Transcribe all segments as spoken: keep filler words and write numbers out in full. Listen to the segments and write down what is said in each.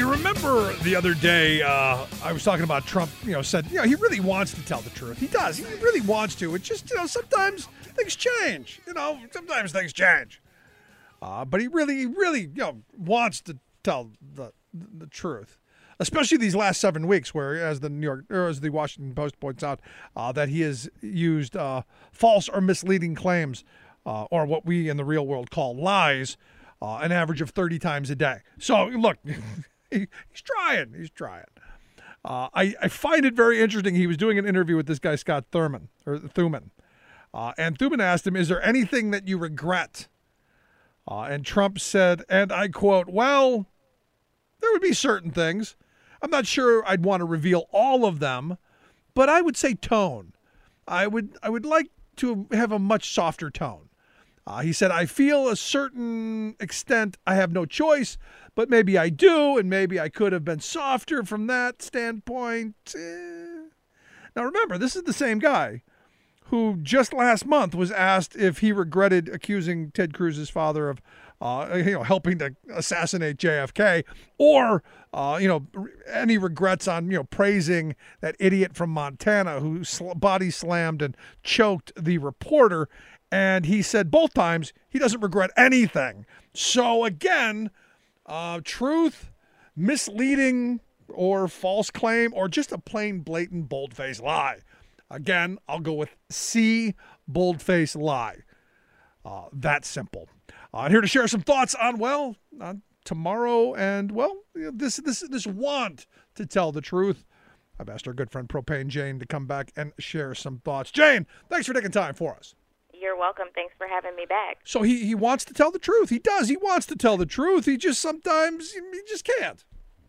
you remember the other day, uh, I was talking about Trump, you know, said, you know, he really wants to tell the truth. He does. He really wants to. It's just, you know, sometimes things change. You know, sometimes things change. Uh, but he really, he really, you know, wants to tell the the truth. Especially these last seven weeks where, as the New York, or as the Washington Post points out, uh, that he has used uh, false or misleading claims, uh, or what we in the real world call lies, uh, an average of thirty times a day. So, look, he, he's trying. He's trying. Uh, I, I find it very interesting. He was doing an interview with this guy, Scott Thurman, or Thuman. Uh, and Thuman asked him, is there anything that you regret? Uh, and Trump said, and I quote, well, there would be certain things. I'm not sure I'd want to reveal all of them, but I would say tone. I would I would like to have a much softer tone. Uh, he said, I feel a certain extent I have no choice, but maybe I do, and maybe I could have been softer from that standpoint. Eh. Now remember, this is the same guy who just last month was asked if he regretted accusing Ted Cruz's father of Uh, you know, helping to assassinate J F K, or uh, you know, any regrets on you know praising that idiot from Montana who sl- body slammed and choked the reporter, and he said both times he doesn't regret anything. So again, uh, truth, misleading, or false claim, or just a plain, blatant, bold-faced lie. Again, I'll go with C, bold-faced lie. Uh, that simple. I'm here to share some thoughts on, well, on tomorrow and, well, this this this want to tell the truth. I've asked our good friend Propane Jane to come back and share some thoughts. Jane, thanks for taking time for us. You're welcome. Thanks for having me back. So he, he wants to tell the truth. He does. He wants to tell the truth. He just sometimes, he just can't.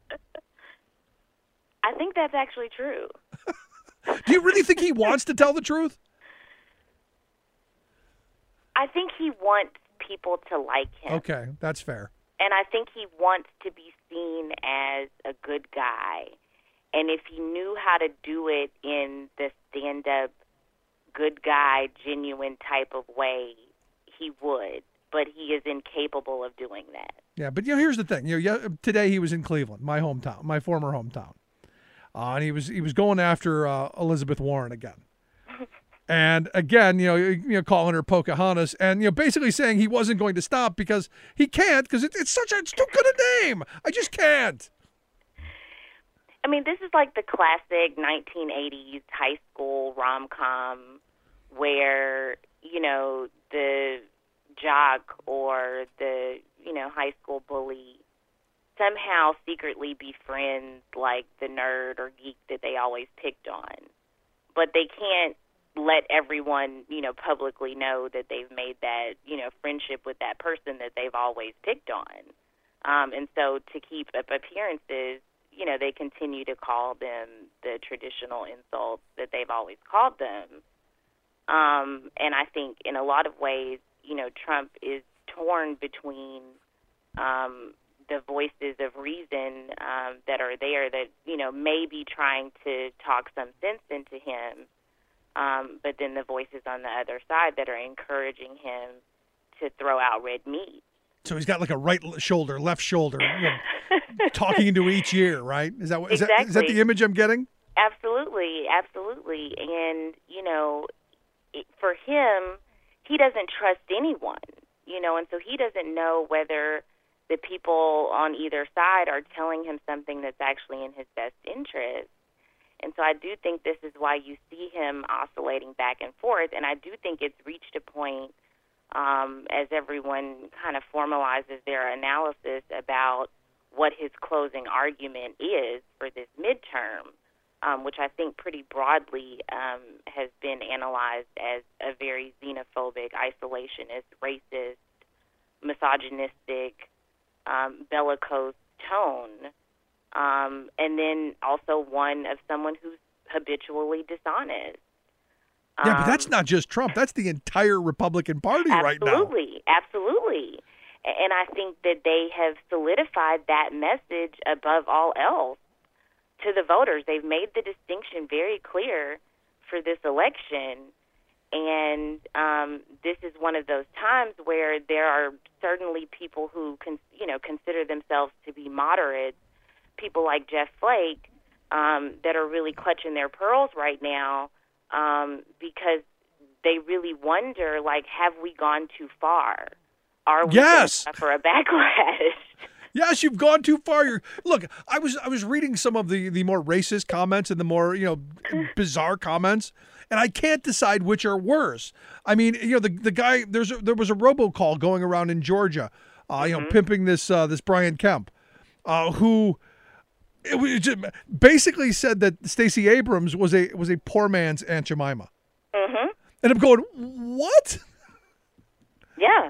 I think that's actually true. Do you really think he wants to tell the truth? I think he wants people to like him. Okay, that's fair. And I think he wants to be seen as a good guy. And if he knew how to do it in the stand-up, good guy, genuine type of way, he would. But he is incapable of doing that. Yeah, but you know, here's the thing. You know, today he was in Cleveland, my hometown, my former hometown, uh, and he was he was going after uh, Elizabeth Warren again. And again, you know, you know, calling her Pocahontas, and you know, basically saying he wasn't going to stop because he can't, because it, it's such a it's too good a name. I just can't. I mean, this is like the classic nineteen eighties high school rom-com where you know the jock or the you know high school bully somehow secretly befriends like the nerd or geek that they always picked on, but they can't let everyone, you know, publicly know that they've made that, you know, friendship with that person that they've always picked on. Um, and so to keep up appearances, you know, they continue to call them the traditional insults that they've always called them. Um, and I think in a lot of ways, you know, Trump is torn between um, the voices of reason um, that are there that, you know, may be trying to talk some sense into him, Um, but then the voices on the other side that are encouraging him to throw out red meat. So he's got like a right shoulder, left shoulder, you know, talking into each ear, right? Is that, is, exactly. that is that the image I'm getting? Absolutely, absolutely. And, you know, it, for him, he doesn't trust anyone, you know, and so he doesn't know whether the people on either side are telling him something that's actually in his best interest. And so I do think this is why you see him oscillating back and forth. And I do think it's reached a point, um, as everyone kind of formalizes their analysis about what his closing argument is for this midterm, um, which I think pretty broadly um, has been analyzed as a very xenophobic, isolationist, racist, misogynistic, um, bellicose tone. Um, and then also one of someone who's habitually dishonest. Yeah, um, but that's not just Trump. That's the entire Republican Party right now. Absolutely, absolutely. And I think that they have solidified that message above all else to the voters. They've made the distinction very clear for this election. And um, this is one of those times where there are certainly people who, con- you know, consider themselves to be moderate, people like Jeff Flake um, that are really clutching their pearls right now um, because they really wonder, like, have we gone too far? Are we Yes. going to suffer a backlash? Yes, you've gone too far. You're, look, I was I was reading some of the, the more racist comments and the more, you know, bizarre comments, and I can't decide which are worse. I mean, you know, the the guy there's a, there was a robocall going around in Georgia, uh, mm-hmm. you know, pimping this uh, this Brian Kemp, uh, who it was just basically said that Stacey Abrams was a was a poor man's Aunt Jemima. Mm-hmm. And I'm going, what? Yeah.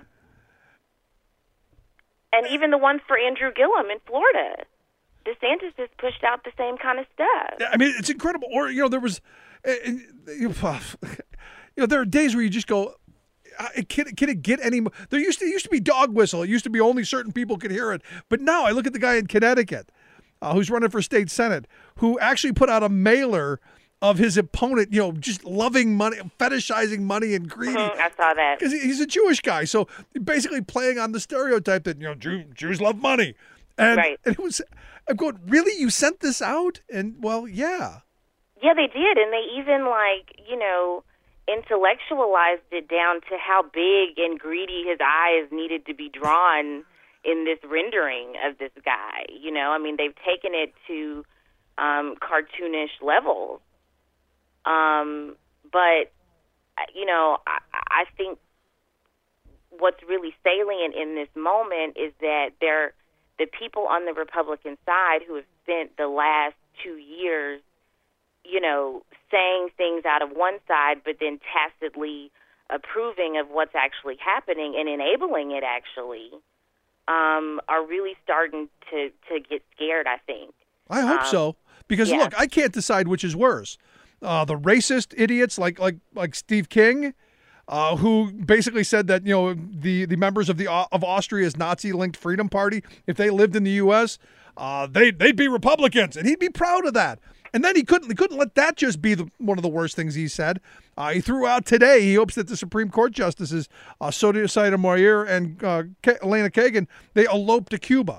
And even the ones for Andrew Gillum in Florida. DeSantis just pushed out the same kind of stuff. I mean, it's incredible. Or, you know, there was, you know, there are days where you just go, can, can it get any more? There used to, it used to be dog whistle. It used to be only certain people could hear it. But now I look at the guy in Connecticut uh, who's running for state senate, who actually put out a mailer of his opponent, you know, just loving money, fetishizing money and greedy. Mm-hmm, I saw that. Because he's a Jewish guy. So basically playing on the stereotype that, you know, Jew, Jews love money. And, right. and it was, I'm going, really? You sent this out? And, well, yeah. Yeah, they did. And they even, like, you know, intellectualized it down to how big and greedy his eyes needed to be drawn in this rendering of this guy. You know, I mean, they've taken it to um, cartoonish levels. Um, but, you know, I, I think what's really salient in this moment is that they're, the people on the Republican side who have spent the last two years, you know, saying things out of one side, but then tacitly approving of what's actually happening and enabling it actually, um, are really starting to, to get scared, I think. I hope um, so. Because, yeah. look, I can't decide which is worse. Uh, the racist idiots like like like Steve King, uh, who basically said that, you know, the, the members of the of Austria's Nazi-linked Freedom Party, if they lived in the U S, uh, they they'd be Republicans, and he'd be proud of that. And then he couldn't he couldn't let that just be the, one of the worst things he said. Uh, he threw out today. He hopes that the Supreme Court justices, uh, Sotomayor and uh, K- Elena Kagan, they elope to Cuba.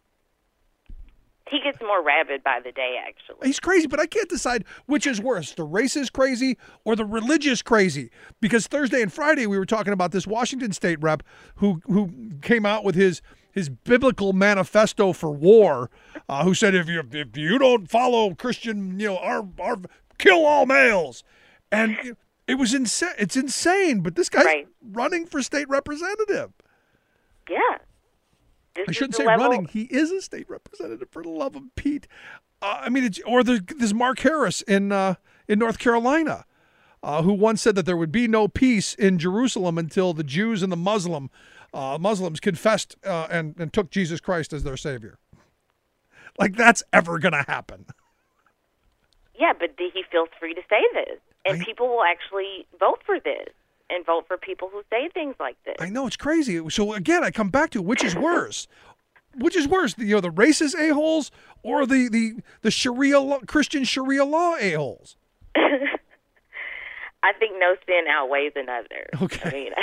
He gets more rabid by the day, actually. He's crazy, but I can't decide which is worse, the racist crazy or the religious crazy. Because Thursday and Friday we were talking about this Washington State rep who who came out with his his biblical manifesto for war, uh, who said if you if you don't follow Christian, you know, our our kill all males, and it, it was insane. It's insane. But this guy's right. running for state representative. Yeah. This I shouldn't say level. running. He is a state representative, for the love of Pete. Uh, I mean, it's, or the, this Mark Harris in uh, in North Carolina, uh, who once said that there would be no peace in Jerusalem until the Jews and the Muslim uh, Muslims confessed uh, and and took Jesus Christ as their savior. Like that's ever going to happen. Yeah, but he feels free to say this, and I, people will actually vote for this. And vote for people who say things like this. I know, it's crazy. So again, I come back to which is worse? Which is worse, the, you know, the racist a-holes or the the the Sharia law, Christian Sharia law a-holes? I think no sin outweighs another. Okay. I mean,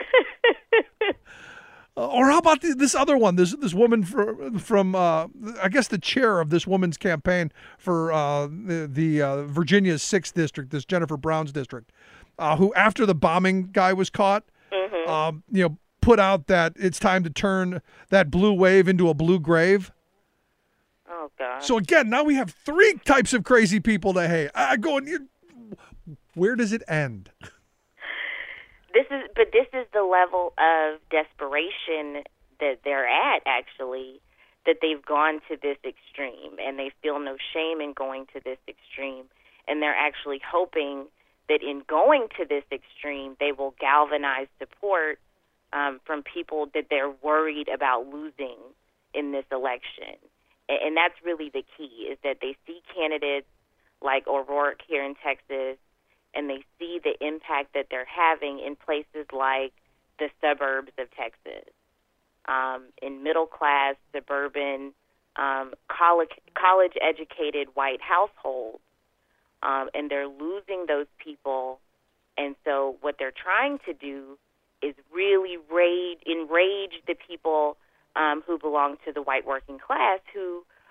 uh, or how about the, this other one? This this woman for, from uh, I guess the chair of this woman's campaign for uh, the the uh, Virginia's sixth district, this Jennifer Brown's district. Uh, who, after the bombing guy was caught, mm-hmm. um, you know, put out that it's time to turn that blue wave into a blue grave. Oh God! So again, now we have three types of crazy people to hate. I go, and where does it end? This is, but this is the level of desperation that they're at. Actually, that they've gone to this extreme, and they feel no shame in going to this extreme, and they're actually hoping that in going to this extreme, they will galvanize support um, from people that they're worried about losing in this election. And, and that's really the key, is that they see candidates like O'Rourke here in Texas, and they see the impact that they're having in places like the suburbs of Texas, um, in middle-class, suburban, um, college, college-educated white households. Um, and they're losing those people, and so what they're trying to do is really rage, enrage the people um, who belong to the white working class, who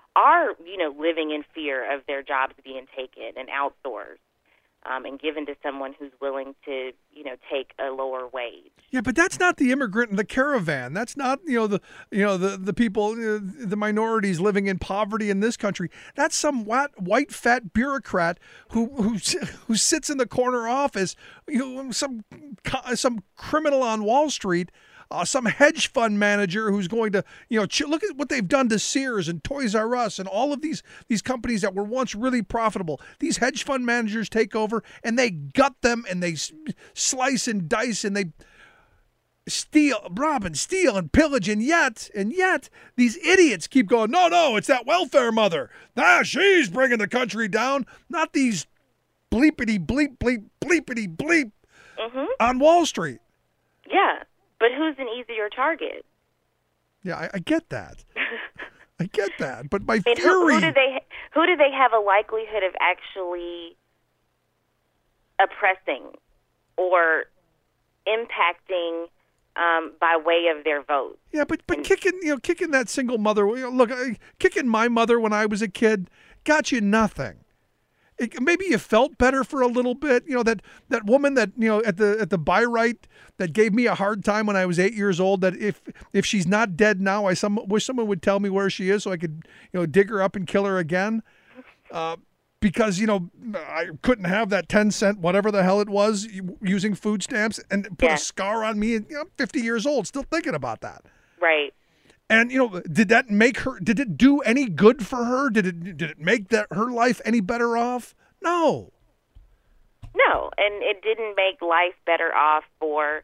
are, you know, living in fear of their jobs being taken and outsourced um, and given to someone who's willing to, you know, take a lower wage. Yeah, but that's not the immigrant in the caravan. That's not, you know, the you know the the people, you know, the minorities living in poverty in this country. That's some white, white fat bureaucrat who who who sits in the corner office, you know, some some criminal on Wall Street. Uh, some hedge fund manager who's going to, you know, ch- look at what they've done to Sears and Toys R Us and all of these these companies that were once really profitable. These hedge fund managers take over and they gut them and they s- slice and dice and they steal, rob and steal and pillage. And yet, and yet, these idiots keep going, no, no, it's that welfare mother. Ah, she's bringing the country down. Not these bleepity bleep bleep bleepity bleep Mm-hmm. on Wall Street. Yeah. But who's an easier target? Yeah, I, I get that. I get that. But my I mean, fury... Who, who do they who do they have a likelihood of actually oppressing or impacting um, by way of their vote? Yeah, but but kicking you know kicking that single mother. You know, look, I, kicking my mother when I was a kid got you nothing. It, maybe you felt better for a little bit. You know that that woman that you know at the at the buy right that gave me a hard time when I was eight years old. That if if she's not dead now, I some wish someone would tell me where she is so I could you know dig her up and kill her again. Uh, because you know I couldn't have that ten cent whatever the hell it was using food stamps and put Yeah. a scar on me. And you know, I'm fifty years old, still thinking about that. Right. And you know, did that make her? Did it do any good for her? Did it? Did it make that her life any better off? No. No, and it didn't make life better off for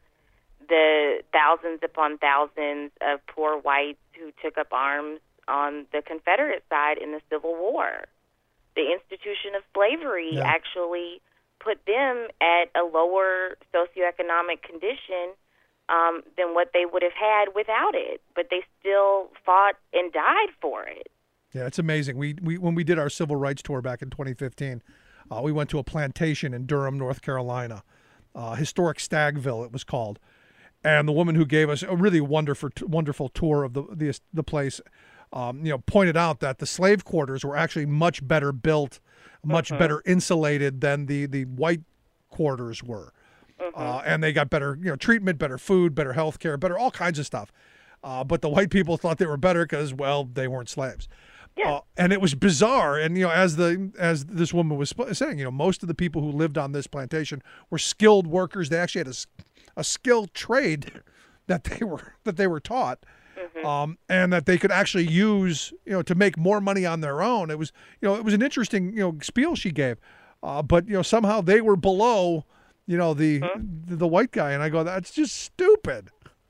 the thousands upon thousands of poor whites who took up arms on the Confederate side in the Civil War. The institution of slavery Yeah. actually put them at a lower socioeconomic condition um, than what they would have had without it. But they still fought and died for it. Yeah, it's amazing. We we when we did our civil rights tour back in twenty fifteen, uh, we went to a plantation in Durham, North Carolina, uh, historic Stagville, it was called. And the woman who gave us a really wonderful wonderful tour of the the, the place, um, you know, pointed out that the slave quarters were actually much better built, much Mhm. better insulated than the the white quarters were. Uh, and they got better, you know, treatment, better food, better health care, better all kinds of stuff. Uh, but the white people thought they were better because, well, they weren't slaves. Yeah. Uh, and it was bizarre. And, you know, as the as this woman was sp- saying, you know, most of the people who lived on this plantation were skilled workers. They actually had a, s- a skilled trade that they were that they were taught. Mm-hmm. Um, and that they could actually use, you know, to make more money on their own. It was, you know, it was an interesting, you know, spiel she gave. Uh, but, you know, somehow they were below, you know, the, Mm-hmm. the the white guy. And I go, that's just stupid.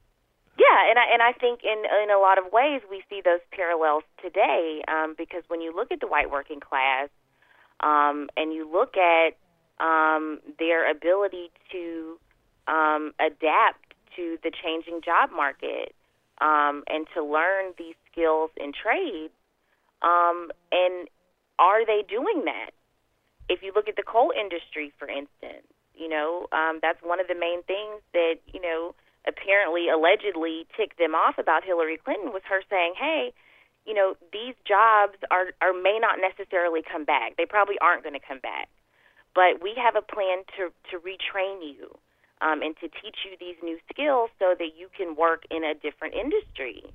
Yeah, and I and I think in in a lot of ways we see those parallels today um, because when you look at the white working class um, and you look at um, their ability to um, adapt to the changing job market um, and to learn these skills and trades, um, and are they doing that? If you look at the coal industry, for instance, you know um, that's one of the main things that you know. apparently, allegedly ticked them off about Hillary Clinton was her saying, hey, you know, these jobs are, are may not necessarily come back. They probably aren't going to come back. But we have a plan to, to retrain you um, and to teach you these new skills so that you can work in a different industry.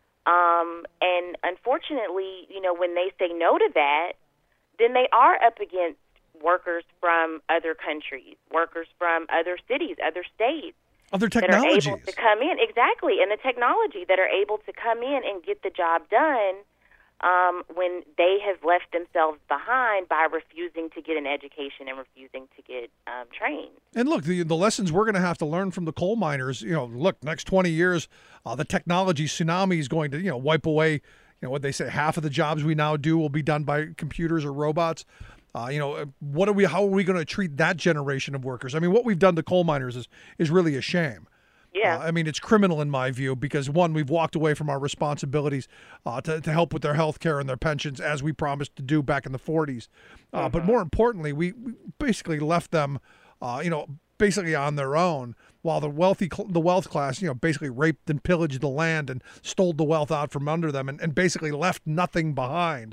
Um, and unfortunately, you know, when they say no to that, then they are up against workers from other countries, workers from other cities, other states. Other That are technologies. able to come in, exactly, and the technology that are able to come in and get the job done um, when they have left themselves behind by refusing to get an education and refusing to get um, trained. And look, the the lessons we're going to have to learn from the coal miners, you know, look, next twenty years, uh, the technology tsunami is going to, you know, wipe away, you know, what they say, half of the jobs we now do will be done by computers or robots. Uh, you know, what are we? How are we going to treat that generation of workers? I mean, what we've done to coal miners is is really a shame. Yeah. Uh, I mean, it's criminal in my view because one, we've walked away from our responsibilities uh, to to help with their health care and their pensions as we promised to do back in the forties. Uh, Mm-hmm. But more importantly, we, we basically left them, uh, you know, basically on their own, while the wealthy, cl- the wealth class, you know, basically raped and pillaged the land and stole the wealth out from under them, and, and basically left nothing behind,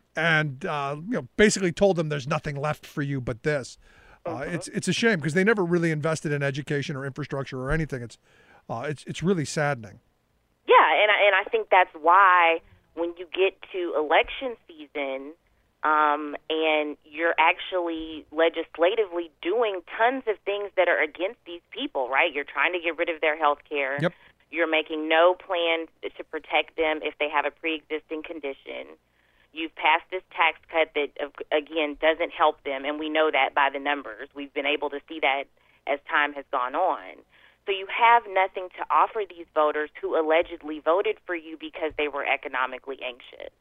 and uh, you know, basically told them there's nothing left for you but this. Uh, Mm-hmm. It's it's a shame because they never really invested in education or infrastructure or anything. It's uh, it's it's really saddening. Yeah, and I, and I think that's why when you get to election season, um, and you're actually legislatively doing tons of things that are against these people, right? You're trying to get rid of their health care. Yep. You're making no plan to protect them if they have a pre-existing condition. You've passed this tax cut that, again, doesn't help them, and we know that by the numbers. We've been able to see that as time has gone on. So you have nothing to offer these voters who allegedly voted for you because they were economically anxious.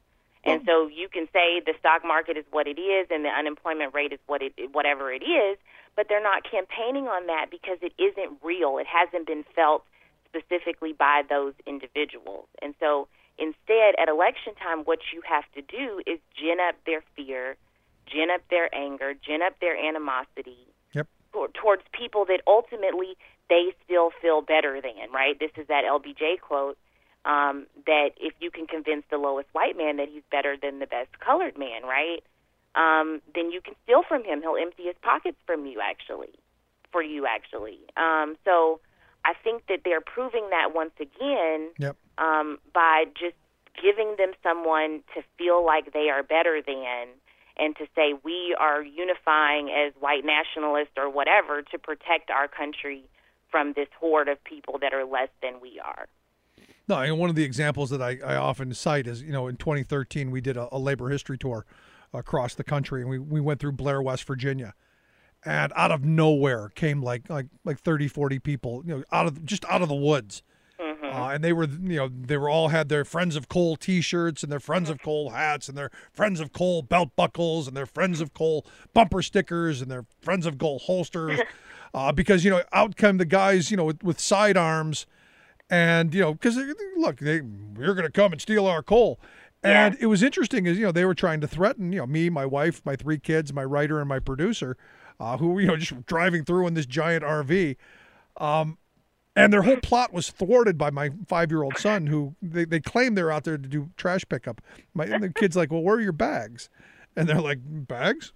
And so you can say the stock market is what it is and the unemployment rate is what it, whatever it is, but they're not campaigning on that because it isn't real. It hasn't been felt specifically by those individuals. And so instead, at election time, what you have to do is gin up their fear, gin up their anger, gin up their animosity Yep. towards people that ultimately they still feel better than, right? This is that L B J quote, um, that if you can convince the lowest white man that he's better than the best colored man, right, um, then you can steal from him. He'll empty his pockets from you, actually, for you, actually. Um, so I think that they're proving that once again Yep. um, by just giving them someone to feel like they are better than, and to say we are unifying as white nationalists or whatever to protect our country from this horde of people that are less than we are. No, and one of the examples that I, I often cite is, you know, in twenty thirteen, we did a, a labor history tour across the country, and we, we went through Blair, West Virginia. And out of nowhere came like like like thirty, forty people, you know, out of just out of the woods. Mm-hmm. Uh, and they were, you know, they were all had their Friends of Coal T-shirts and their Friends of Coal hats and their Friends of Coal belt buckles and their Friends of Coal bumper stickers and their Friends of Coal holsters, uh, because you know out come the guys, you know, with, with sidearms, and you know, because look, they you're going to come and steal our coal. And Yeah. it was interesting, is you know they were trying to threaten, you know, me, my wife, my three kids, my writer, and my producer, uh, who you know just driving through in this giant R V. Um, And their whole plot was thwarted by my five-year-old son, who they, they claim they're out there to do trash pickup. My and the kid's like, "Well, where are your bags?" And they're like, "Bags."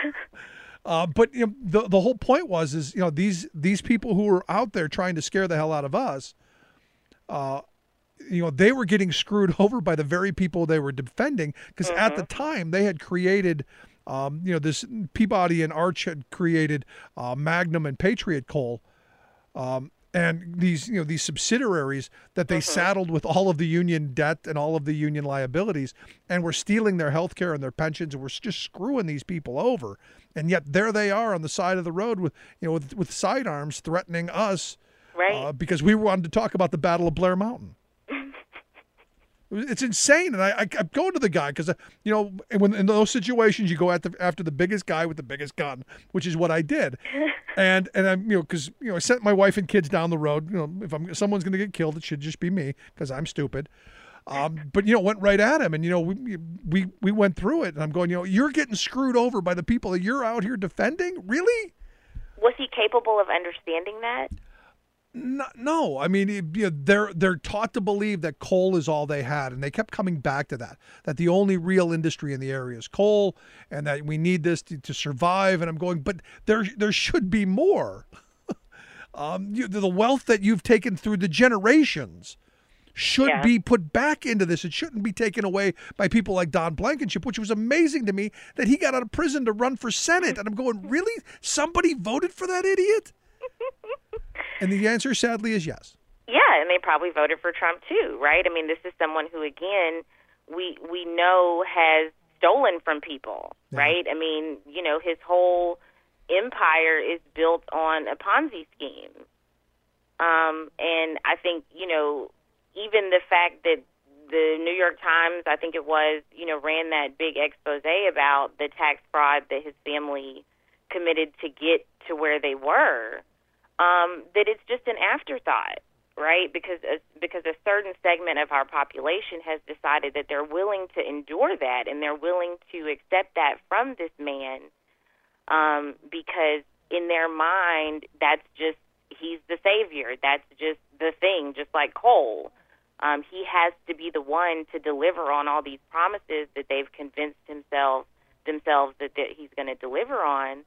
uh, but you know, the the whole point was is you know these these people who were out there trying to scare the hell out of us, uh, you know, they were getting screwed over by the very people they were defending, because Mm-hmm. at the time they had created. Um, you know, this Peabody and Arch had created uh, Magnum and Patriot Coal. Um, And these, you know, these subsidiaries that they Mm-hmm. saddled with all of the union debt and all of the union liabilities, and were stealing their health care and their pensions, and were just screwing these people over. And yet there they are on the side of the road with, you know, with, with sidearms threatening us, Right. uh, because we wanted to talk about the Battle of Blair Mountain. It's insane, and I, I, I go to the guy because, you know, when in those situations you go after after the biggest guy with the biggest gun, which is what I did, and and I'm you know because you know I sent my wife and kids down the road. You know, if I'm if someone's going to get killed, it should just be me because I'm stupid. Um, but you know, went right at him, and you know we we we went through it, and I'm going, you know, you're getting screwed over by the people that you're out here defending, really? Was he capable of understanding that? No, no. I mean, it- you know, they're they're taught to believe that coal is all they had, and they kept coming back to that. That the only real industry in the area is coal, and that we need this to, to survive. And I'm going, but there there should be more. um, you, the wealth that you've taken through the generations should Yeah. be put back into this. It shouldn't be taken away by people like Don Blankenship, which was amazing to me that he got out of prison to run for Senate. And I'm going, really? Somebody voted for that idiot? And the answer, sadly, is yes. Yeah, and they probably voted for Trump too, right? I mean, this is someone who, again, we we know has stolen from people, Yeah. right? I mean, you know, his whole empire is built on a Ponzi scheme. Um, and I think, you know, even the fact that the New York Times, I think it was, you know, ran that big expose about the tax fraud that his family committed to get to where they were, um, that it's just an afterthought, right? Because a, because a certain segment of our population has decided that they're willing to endure that and they're willing to accept that from this man, um, because in their mind, that's just, he's the savior. That's just the thing, just like coal. Um, he has to be the one to deliver on all these promises that they've convinced himself, themselves that, that he's going to deliver on.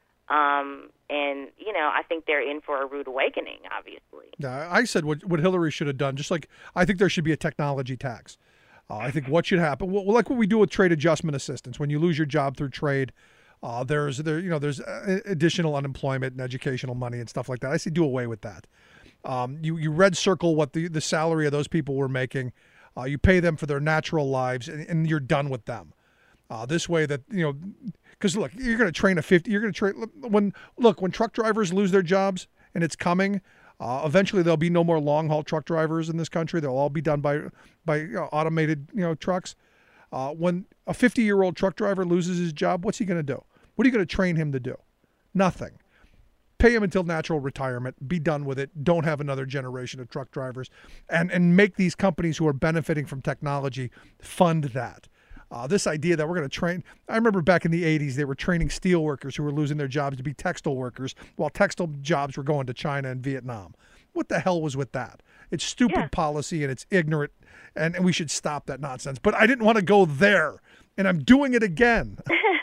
Um, and, you know, I think they're in for a rude awakening, obviously. Yeah, I said what, what Hillary should have done, just like I think there should be a technology tax. Uh, I think what should happen, well, like what we do with trade adjustment assistance, when you lose your job through trade, uh, there's there you know there's additional unemployment and educational money and stuff like that. I say do away with that. Um, you you red circle what the, the salary of those people were making. Uh, you pay them for their natural lives, and, and you're done with them. Uh, this way that, you know, because look, you're going to train a fifty, you're going to train, when, look, when truck drivers lose their jobs, and it's coming, uh, eventually there'll be no more long haul truck drivers in this country. They'll all be done by, by you know, automated, you know, trucks. Uh, when a fifty year old truck driver loses his job, what's he going to do? What are you going to train him to do? Nothing. Pay him until natural retirement, be done with it, don't have another generation of truck drivers, and, and make these companies who are benefiting from technology fund that. Uh, this idea that we're going to train, I remember back in the eighties, they were training steel workers who were losing their jobs to be textile workers, while textile jobs were going to China and Vietnam. What the hell was with that? It's stupid yeah. policy, and it's ignorant, and, and we should stop that nonsense. But I didn't want to go there, and I'm doing it again.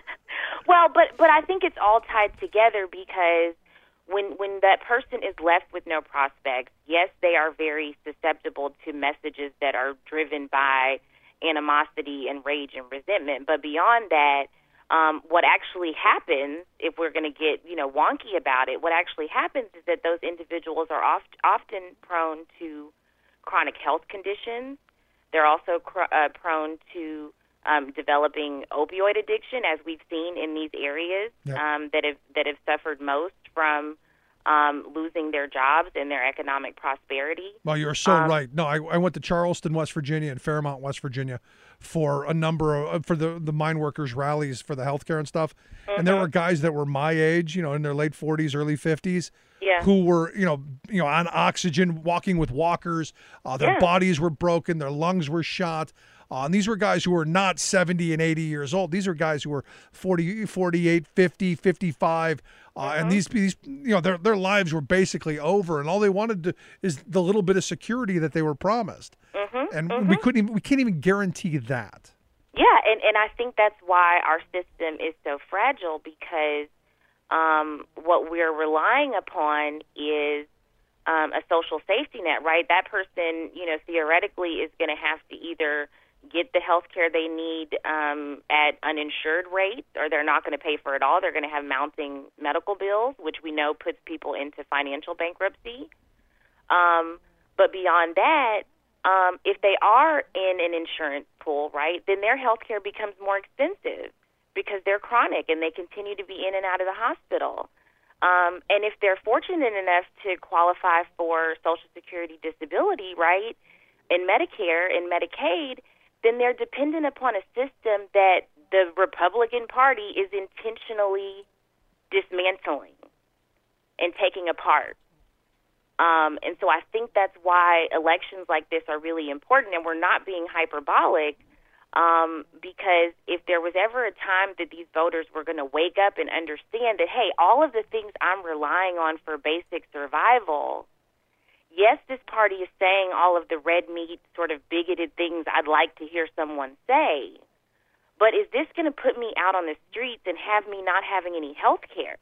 Well, but, but I think it's all tied together, because when when that person is left with no prospects, yes, they are very susceptible to messages that are driven by animosity and rage and resentment. But beyond that, um, what actually happens, if we're going to get, you know, wonky about it, what actually happens is that those individuals are oft, often prone to chronic health conditions. They're also cr- uh, prone to um, developing opioid addiction, as we've seen in these areas yep. um, that have that have suffered most from Um, losing their jobs and their economic prosperity. Well, you're so um, right. No, I, I went to Charleston, West Virginia, and Fairmont, West Virginia, for a number of for the the mine workers rallies for the healthcare and stuff. Mm-hmm. And there were guys that were my age, you know, in their late forties, early fifties, yeah. who were, you know, you know, on oxygen, walking with walkers. Uh, their yeah. bodies were broken, their lungs were shot. Uh, and these were guys who were not seventy and eighty years old. These are guys who were forty, forty-eight, fifty, fifty-five. Uh, mm-hmm. And these, these, you know, their their lives were basically over, and all they wanted to, is the little bit of security that they were promised. Mm-hmm. And mm-hmm. we couldn't even, we can't even guarantee that. Yeah, and, and I think that's why our system is so fragile, because um, what we're relying upon is um, a social safety net, right? That person, you know, theoretically is going to have to either get the health care they need um, at uninsured rates, or they're not going to pay for it all. They're going to have mounting medical bills, which we know puts people into financial bankruptcy. Um, but beyond that, um, if they are in an insurance pool, right, then their health care becomes more expensive because they're chronic and they continue to be in and out of the hospital. Um, and if they're fortunate enough to qualify for Social Security disability, right, in Medicare and Medicaid, then they're dependent upon a system that the Republican Party is intentionally dismantling and taking apart. Um, and so I think that's why elections like this are really important, and we're not being hyperbolic, um, because if there was ever a time that these voters were going to wake up and understand that, hey, all of the things I'm relying on for basic survival, yes, this party is saying all of the red meat, sort of bigoted things I'd like to hear someone say, but is this going to put me out on the streets and have me not having any health care?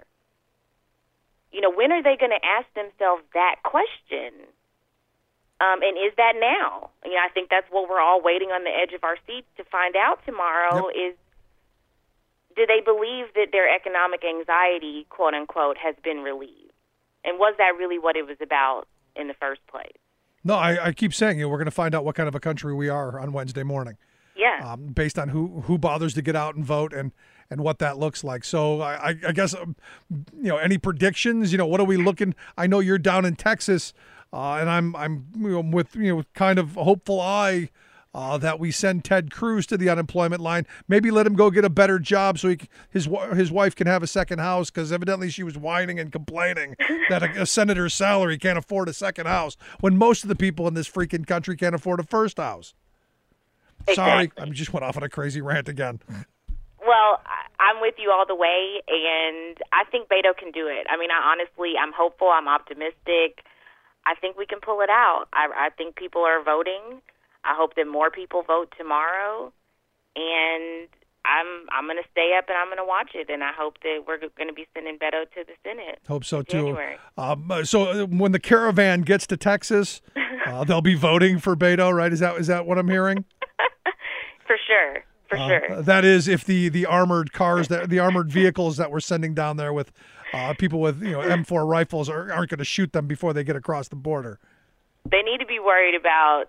You know, when are they going to ask themselves that question? Um, and is that now? You know, I think that's what we're all waiting on the edge of our seats to find out tomorrow. Yep. Is do they believe that their economic anxiety, quote unquote, has been relieved? And was that really what it was about in the first place? No, I, I keep saying, you know, we're going to find out what kind of a country we are on Wednesday morning. Yeah. Um, based on who, who bothers to get out and vote and, and what that looks like. So I, I guess, um, you know, any predictions, you know, what are we looking? I know you're down in Texas, uh, and I'm, I'm you know, with, you know, kind of a hopeful eye uh, that we send Ted Cruz to the unemployment line. Maybe let him go get a better job so he, his, his wife can have a second house, because evidently she was whining and complaining that a, a senator's salary can't afford a second house when most of the people in this freaking country can't afford a first house. Exactly. Sorry, I just went off on a crazy rant again. Well, I- I'm with you all the way, and I think Beto can do it. I mean, I honestly, I'm hopeful. I'm optimistic. I think we can pull it out. I, I think people are voting. I hope that more people vote tomorrow, and I'm I'm going to stay up and I'm going to watch it, and I hope that we're going to be sending Beto to the Senate. Hope so in too. January. Um, so uh, when the caravan gets to Texas, uh, they'll be voting for Beto, right? Is that is that what I'm hearing? For sure. For Uh, sure. that is, if the, the armored cars, that the armored vehicles that we're sending down there with uh, people with you know M four rifles are, aren't going to shoot them before they get across the border. They need to be worried about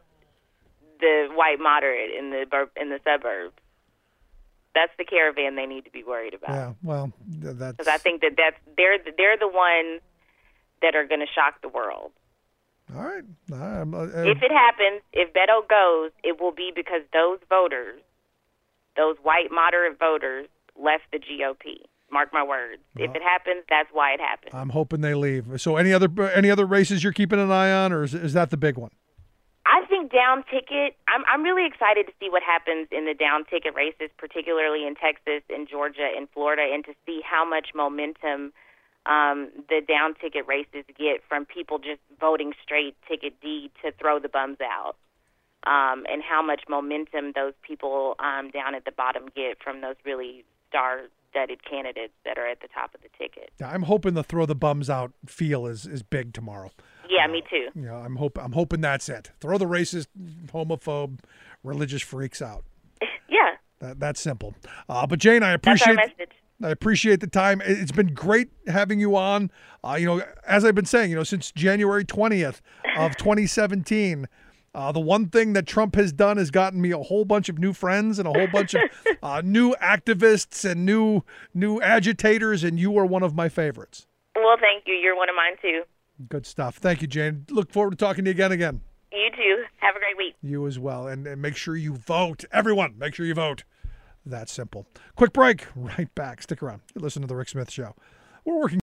the white moderate in the bur- in the suburbs. That's the caravan they need to be worried about. Yeah, well, th- that's. Because I think that that's they're they're the ones that are going to shock the world. All right. I'm, uh, If it happens, if Beto goes, it will be because those voters, those white moderate voters, left the G O P. Mark my words. Well, if it happens, that's why it happens. I'm hoping they leave. So, any other any other races you're keeping an eye on, or is, is that the big one? I think down ticket. I'm I'm really excited to see what happens in the down ticket races, particularly in Texas and Georgia and Florida, and to see how much momentum um, the down ticket races get from people just voting straight ticket D to throw the bums out, um, and how much momentum those people um, down at the bottom get from those really star-studded candidates that are at the top of the ticket. Yeah, I'm hoping the throw the bums out feel is, is big tomorrow. Yeah, me too. You know, I'm hope I'm hoping that's it. Throw the racist, homophobe, religious freaks out. Yeah. That, that's simple. Uh, but Jane, I That's appreciate our message. I appreciate the time. It- It's been great having you on. Uh, you know, as I've been saying, you know, since January twentieth of twenty seventeen, uh, the one thing that Trump has done has gotten me a whole bunch of new friends and a whole bunch of uh, new activists and new new agitators, and you are one of my favorites. Well, thank you. You're one of mine, too. Good stuff. Thank you, Jane. Look forward to talking to you again again. You too. Have a great week. You as well. And, and make sure you vote. Everyone, make sure you vote. That simple. Quick break. Right back. Stick around. Listen to The Rick Smith Show. We're working